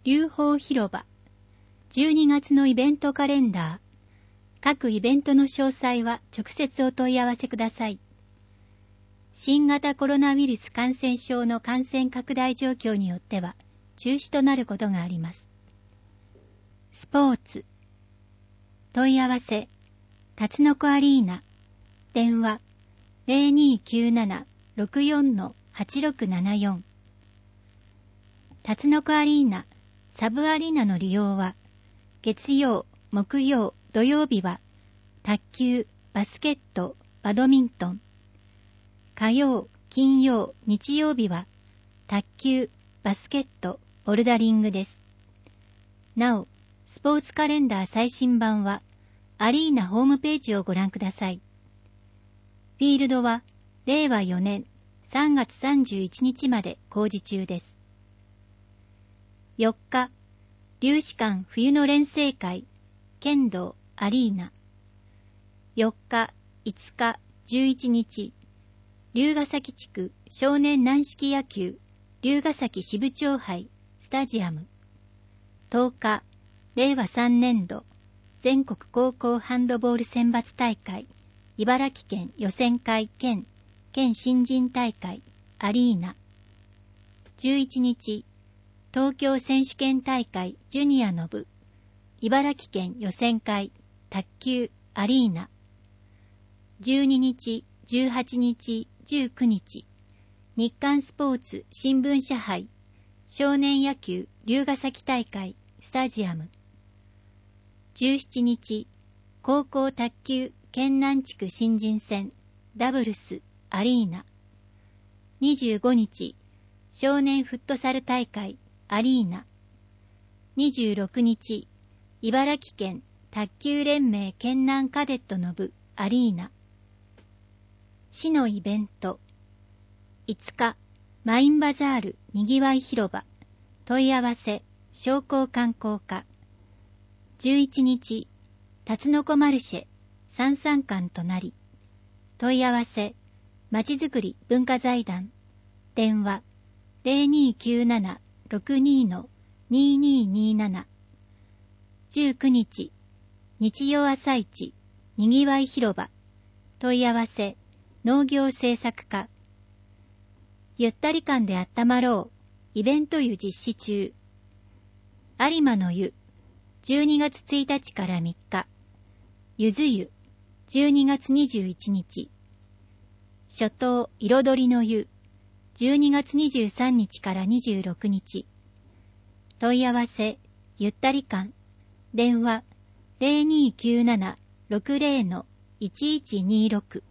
龍宝広場。12月のイベントカレンダー。各イベントの詳細は直接お問い合わせください。新型コロナウイルス感染症の感染拡大状況によっては中止となることがあります。スポーツ。問い合わせ、タツノコアリーナ。電話、0297-64-8674。タツノコアリーナ、サブアリーナの利用は、月曜、木曜、土曜日は、卓球、バスケット、バドミントン。火曜、金曜、日曜日は、卓球、バスケット、ボルダリングです。なお、スポーツカレンダー最新版は、アリーナホームページをご覧ください。フィールドは、令和4年3月31日まで工事中です。4日、龍士館冬の連成会、剣道アリーナ。4日、5日、11日、龍ヶ崎地区少年軟式野球龍ヶ崎支部長杯スタジアム。10日、令和3年度全国高校ハンドボール選抜大会茨城県予選会県新人大会アリーナ。11日、東京選手権大会ジュニアの部茨城県予選会卓球アリーナ。12日、18日、19日、日刊スポーツ新聞社杯少年野球龍ヶ崎大会スタジアム。17日、高校卓球県南地区新人戦ダブルスアリーナ。25日、少年フットサル大会アリーナ。26日、茨城県卓球連盟県南カデットの部アリーナ。市のイベント。5日、マインバザールにぎわい広場。問い合わせ、商工観光課。11日、タツノコマルシェ、三々館となり。問い合わせ、まちづくり文化財団。電話、0297-62-2227。19日、日曜朝市、にぎわい広場。問い合わせ、農業政策課。ゆったり感であったまろう。イベント湯実施中。有馬の湯。12月1日から3日。ゆず湯。12月21日。初冬彩りの湯。12月23日から26日。問い合わせ、ゆったり感。電話、0297-60-1126。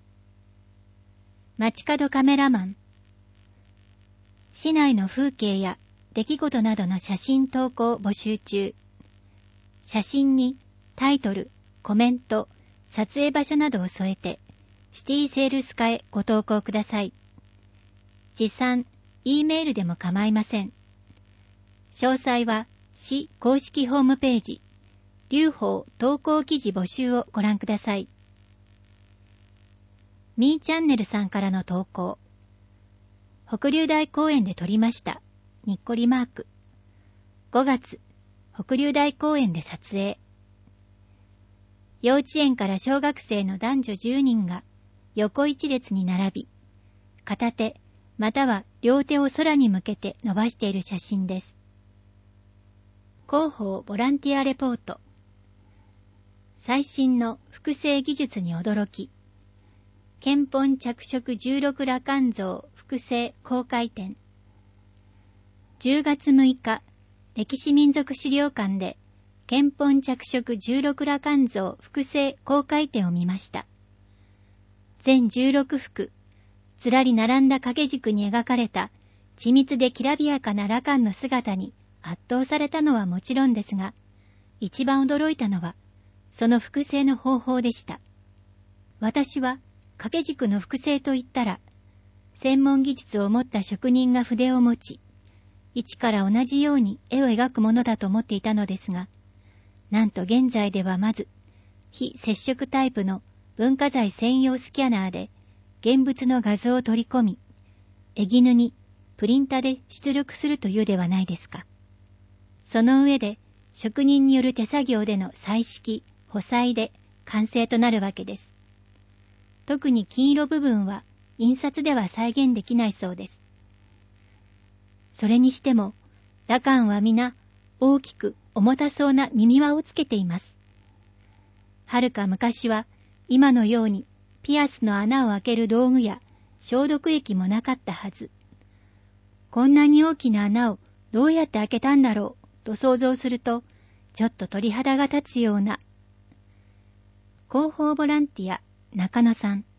街角カメラマン。市内の風景や出来事などの写真投稿募集中。写真にタイトル、コメント、撮影場所などを添えて、シティセールス課へご投稿ください。持参、Eメールでも構いません。詳細は市公式ホームページ、龍宝投稿記事募集をご覧ください。みーチャンネルさんからの投稿。北竜大公園で撮りました。にっこりマーク。5月、北竜大公園で撮影。幼稚園から小学生の男女10人が横一列に並び、片手または両手を空に向けて伸ばしている写真です。広報ボランティアレポート。最新の複製技術に驚き。献本着色16羅漢像複製公開展。10月6日、歴史民族資料館で献本着色16羅漢像複製公開展を見ました。全16幅、ずらり並んだ掛け軸に描かれた緻密できらびやかな羅漢の姿に圧倒されたのはもちろんですが、一番驚いたのはその複製の方法でした。私は掛け軸の複製といったら、専門技術を持った職人が筆を持ち、一から同じように絵を描くものだと思っていたのですが、なんと現在ではまず、非接触タイプの文化財専用スキャナーで現物の画像を取り込み、絵絹にプリンタで出力するというではないですか。 その上で職人による手作業での彩色、補彩で完成となるわけです。特に金色部分は印刷では再現できないそうです。それにしても、羅漢は皆大きく重たそうな耳輪をつけています。はるか昔は今のようにピアスの穴を開ける道具や消毒液もなかったはず。こんなに大きな穴をどうやって開けたんだろうと想像すると、ちょっと鳥肌が立つような。広報ボランティア中野さん。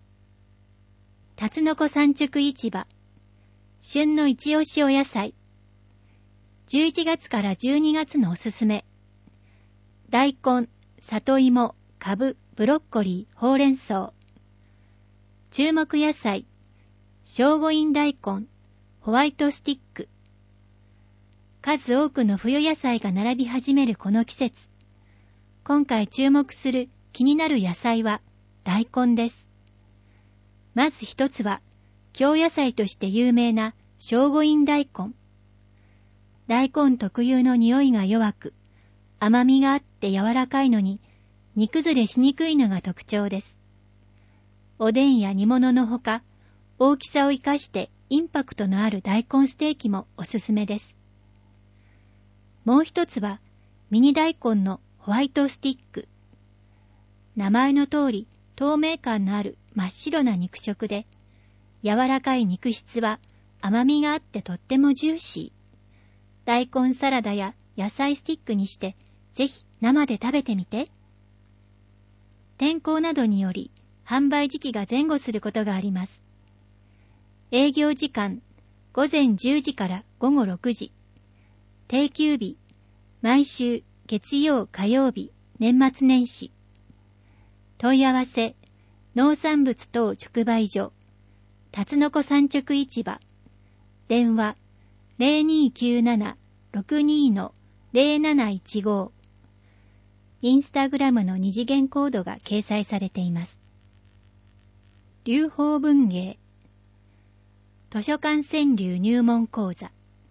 辰の子産直市場。旬の一押しお野菜。11月から12月のおすすめ。大根、里芋、かぶ、ブロッコリー、ほうれん草。注目野菜。聖護院大根、ホワイトスティック。数多くの冬野菜が並び始めるこの季節。今回注目する気になる野菜は大根です。まず一つは、京野菜として有名な聖護院大根。大根特有の匂いが弱く、甘みがあって柔らかいのに、煮崩れしにくいのが特徴です。おでんや煮物のほか、大きさを生かしてインパクトのある大根ステーキもおすすめです。もう一つは、ミニ大根のホワイトスティック。名前の通り、透明感のある真っ白な肉食で、柔らかい肉質は甘みがあってとってもジューシー。大根サラダや野菜スティックにして、ぜひ生で食べてみて。天候などにより、販売時期が前後することがあります。営業時間、午前10時から午後6時。定休日、毎週月曜火曜日、年末年始。問い合わせ、農産物等直売所、辰の子産直市場。電話、0297-62-0715。インスタグラムの二次元コードが掲載されています。流法文芸。図書館川柳入門講座。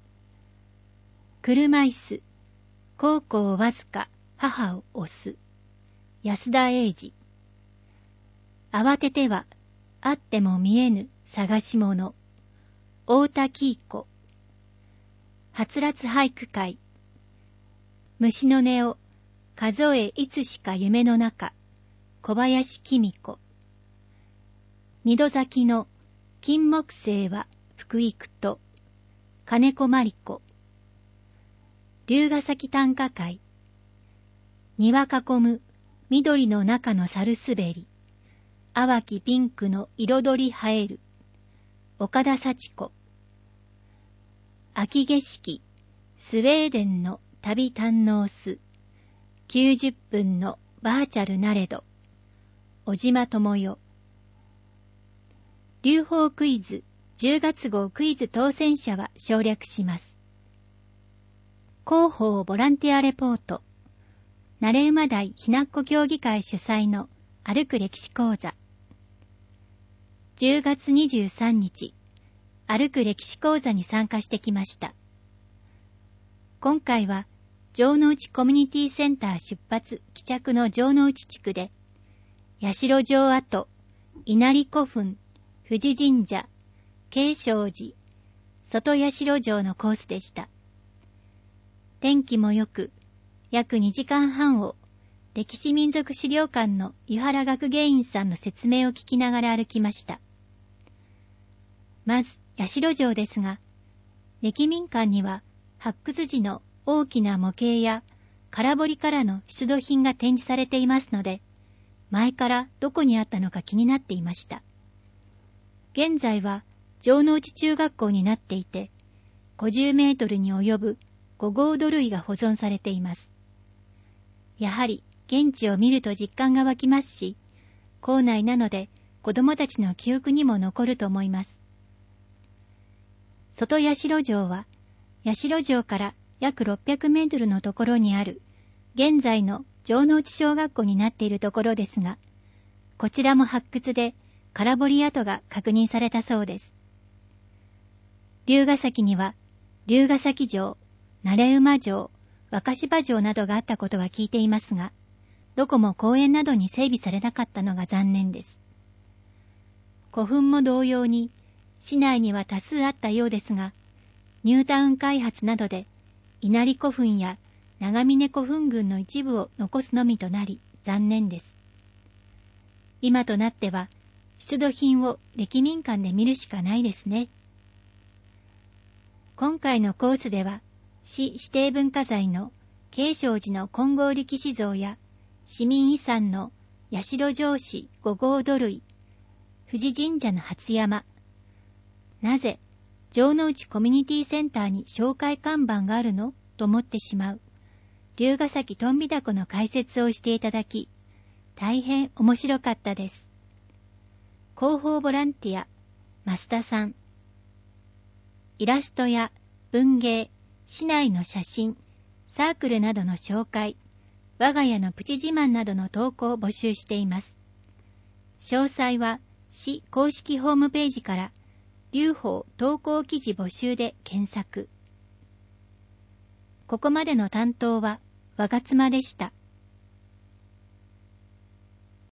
車椅子、孝行わずか母を押す。安田英治。慌てては、あっても見えぬ探し物。太田喜子。はつらつ俳句会。虫の音を数えいつしか夢の中。小林紀美子。二度咲きの金木犀は福育と。金子真理子。龍ヶ崎短歌会。庭囲む緑の中の猿滑り。淡きピンクの彩り映える。岡田幸子。秋景色、スウェーデンの旅堪能す。90分のバーチャルなれど。小島智代。流法クイズ、10月号クイズ当選者は省略します。広報ボランティアレポート。慣馬台ひなっこ協議会主催の歩く歴史講座。10月23日、歩く歴史講座に参加してきました。今回は、城之内コミュニティセンター出発帰着の城之内地区で、八代城跡、稲荷古墳、富士神社、慶祥寺、外八代城のコースでした。天気も良く、約2時間半を歴史民族資料館の湯原学芸員さんの説明を聞きながら歩きました。まず、八代城ですが、歴民館には発掘時の大きな模型や空堀からの出土品が展示されていますので、前からどこにあったのか気になっていました。現在は城之内中学校になっていて、50メートルに及ぶ5号土塁が保存されています。やはり現地を見ると実感が湧きますし、校内なので子どもたちの記憶にも残ると思います。外八代城は、八代城から約600メートルのところにある、現在の城之内小学校になっているところですが、こちらも発掘で空堀跡が確認されたそうです。龍ヶ崎には、龍ヶ崎城、 慣馬城、若柴城などがあったことは聞いていますが、どこも公園などに整備されなかったのが残念です。古墳も同様に、市内には多数あったようですが、ニュータウン開発などで、稲荷古墳や長峰古墳群の一部を残すのみとなり、残念です。今となっては、出土品を歴民館で見るしかないですね。今回のコースでは、市指定文化財の慶祥寺の金剛力士像や、市民遺産の八代城址五号土塁、富士神社の初山、なぜ城之内コミュニティセンターに紹介看板があるのと思ってしまう、龍ヶ崎とんびだこの解説をしていただき、大変面白かったです。広報ボランティア、増田さん。イラストや文芸、市内の写真、サークルなどの紹介、我が家のプチ自慢などの投稿を募集しています。詳細は市公式ホームページから龍宝投稿記事募集で検索。ここまでの担当は我が妻でした。